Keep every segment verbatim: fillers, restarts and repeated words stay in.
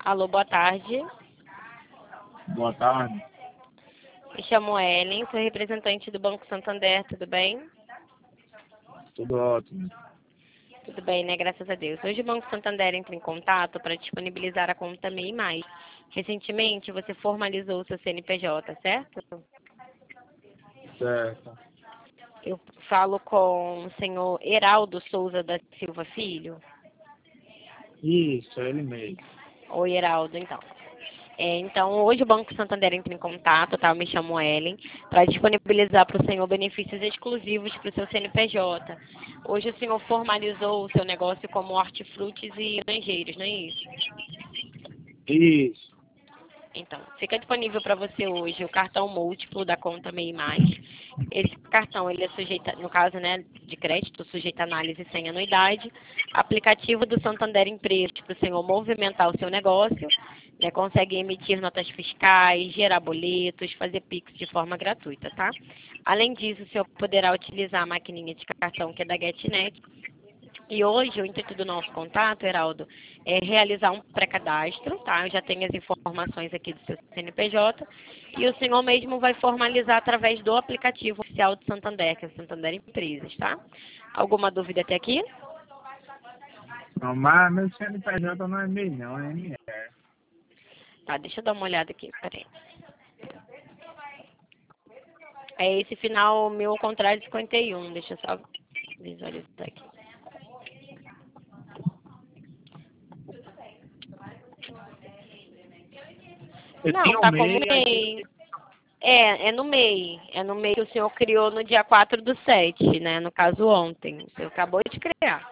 Alô, boa tarde. Boa tarde. Me chamo Ellen, sou representante do Banco Santander, tudo bem? Tudo ótimo. Tudo bem, né? Graças a Deus. Hoje o Banco Santander entra em contato para disponibilizar a conta MEI Mais. Recentemente você formalizou o seu C N P J, certo? Certo. Eu falo com o senhor Heraldo Souza da Silva Filho. Isso, é ele mesmo. Oi, Heraldo, então. É, então, hoje o Banco Santander entra em contato, tá? Eu me chamo Ellen, para disponibilizar para o senhor benefícios exclusivos para o seu C N P J. Hoje o senhor formalizou o seu negócio como hortifrutis e laranjeiros, não é isso? Isso. Então, fica disponível para você hoje o cartão múltiplo da conta MEI Mais. Esse cartão, ele é sujeito, no caso, né, de crédito, sujeito a análise sem anuidade. Aplicativo do Santander Empresas para o senhor movimentar o seu negócio, né, consegue emitir notas fiscais, gerar boletos, fazer Pix de forma gratuita, tá? Além disso, o senhor poderá utilizar a maquininha de cartão que é da GetNet. E hoje, o intuito do nosso contato, Heraldo, é realizar um pré-cadastro, tá? Eu já tenho as informações aqui do seu C N P J. E o senhor mesmo vai formalizar através do aplicativo oficial do Santander, que é o Santander Empresas, tá? Alguma dúvida até aqui? Não, mas meu C N P J não é MEI, não, é M E. Tá, deixa eu dar uma olhada aqui, peraí. É esse final meu ao contrário de cinquenta e um, deixa eu só visualizar aqui. Eu Não, tinha o tá como MEI, aí MEI. É, é no MEI. É no MEI que o senhor criou no dia quatro do sete, né? No caso ontem. O senhor acabou de criar.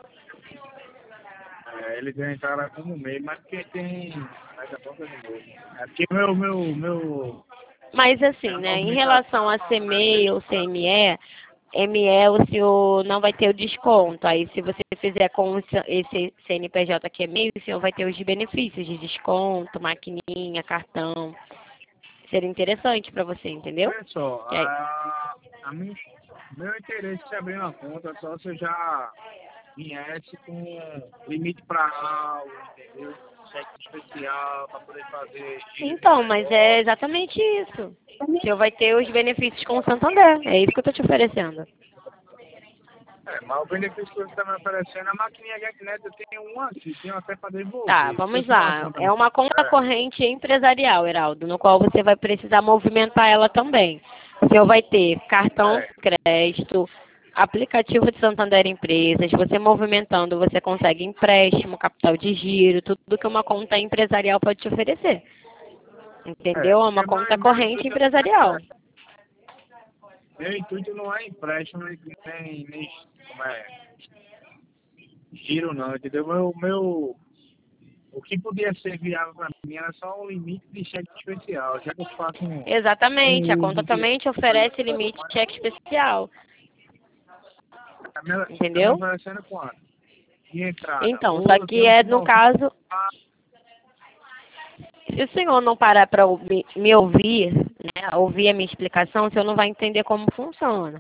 é, eles entraram como MEI, mas porque tem. Mas a conta de novo. É porque meu, meu, meu. Mas É assim, a né? Em relação a movimentação. ser MEI ou C M E, M E o senhor não vai ter o desconto. Aí se você fizer com esse C N P J que é MEI, o senhor vai ter os benefícios de desconto, maquininha, cartão. Seria interessante para você, entendeu? Olha só, Que aí- a, a minha, meu interesse de abrir uma conta só se eu já viesse com limite para aula, entendeu? Cheque especial para poder fazer giro de Então, mas é negócio. exatamente isso. O senhor vai ter os benefícios com o Santander. É isso que eu estou te oferecendo. É, mas o benefício que você está me oferecendo, a maquininha GetNet eu tenho uma aqui, tenho até para Tá, devolver. Se eu vamos tiver uma lá. conta É no uma conta Santander, corrente empresarial, Heraldo, no qual você vai precisar movimentar ela também. O senhor vai ter cartão é, de crédito, aplicativo de Santander Empresas. Você movimentando, você consegue empréstimo, capital de giro, tudo que uma conta empresarial pode te oferecer. é, Entendeu? É uma porque conta mais meu corrente intuito, empresarial. meu intuito não é empréstimo nem, nem, nem como é, giro não, entendeu? Meu, meu, o que podia ser viável para mim era só um limite de cheque especial, já que eu faço um, Exatamente. A um conta uso de. também te oferece limite de cheque especial. Está me, tá me Entendeu? oferecendo quanto? De entrada. Então, Ou só eu que tenho é que no mover. caso, se o senhor não parar para me, me ouvir, né, ouvir a minha explicação, o senhor não vai entender como funciona.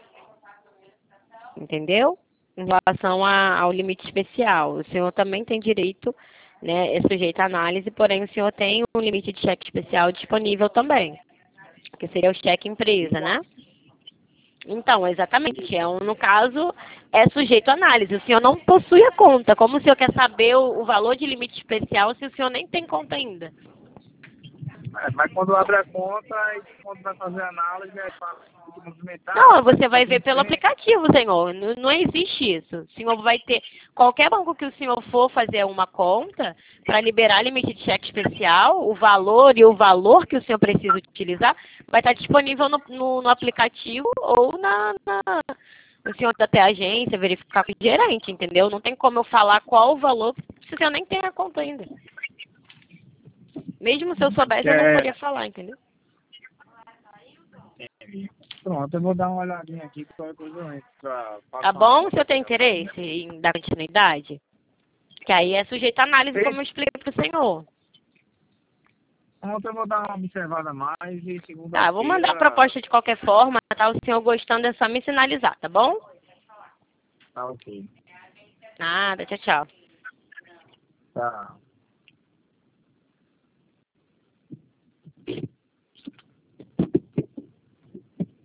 Entendeu? Em relação a, ao limite especial. O senhor também tem direito, né, é sujeito à análise, porém o senhor tem um limite de cheque especial disponível também, que seria o cheque empresa, né? Então, exatamente. É um, no caso, é sujeito à análise. O senhor não possui a conta. Como o senhor quer saber o, o valor de limite especial se o senhor nem tem conta ainda? É, mas quando abre a conta, aí quando vai fazer a análise, é para movimentar, Não, vai você ficar vai com ver pelo tempo. aplicativo, senhor. Não, não existe isso. O senhor vai ter. Qualquer banco que o senhor for fazer uma conta, para liberar limite de cheque especial, o valor e o valor que o senhor precisa utilizar, vai estar disponível no, no, no aplicativo ou na, na. O senhor até a agência, verificar com o gerente, entendeu? Não tem como eu falar qual o valor se o senhor nem tem a conta ainda. Mesmo se eu soubesse, Que eu não é, poderia falar, entendeu? pronto, eu vou dar uma olhadinha aqui, qualquer coisa eu entro pra Tá passar uma bom? O conta senhor tem aqui. interesse em dar continuidade? Que aí é sujeito à análise, como eu expliquei para o senhor. Ontem eu vou dar uma observada a mais e Tá, vou mandar a segunda-feira proposta de qualquer forma, tá? O senhor gostando é só me sinalizar, tá bom? tá ok. Nada, tchau, tchau. Tá.